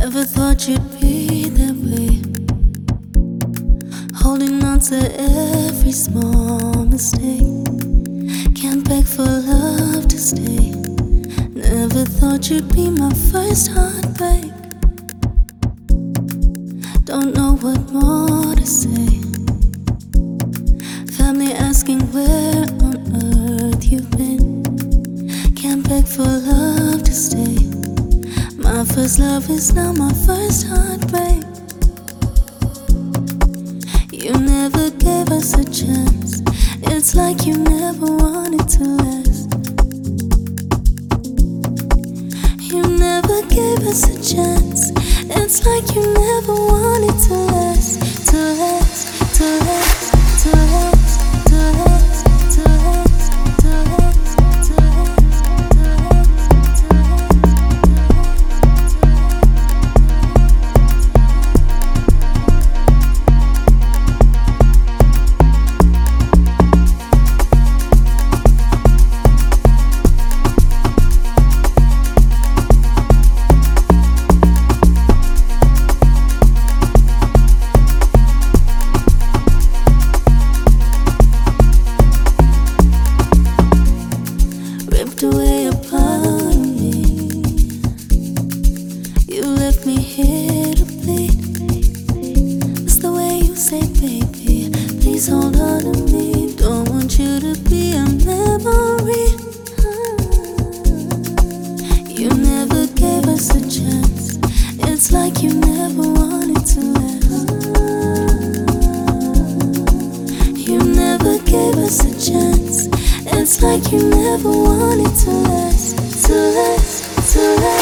Never thought you'd be that way, holding on to every small mistake. Can't beg for love to stay. Never thought you'd be my first heartbreak. Don't know what more to say. Family asking where on earth you've been. Can't beg for love to stay. My first love is now my first heartbreak. You never gave us a chance. It's like you never wanted to last. You never gave us a chance. It's like you never wanted to last. To last, to last, to last, to last, to last, to last, to last. Ripped away a part of me. You left me here to bleed. It's the way you say, baby, please hold on to me. Don't want you to be a memory. You never gave us a chance. It's like you never wanted to last. You never gave us a chance. It's like you never wanted to last, to last, to last.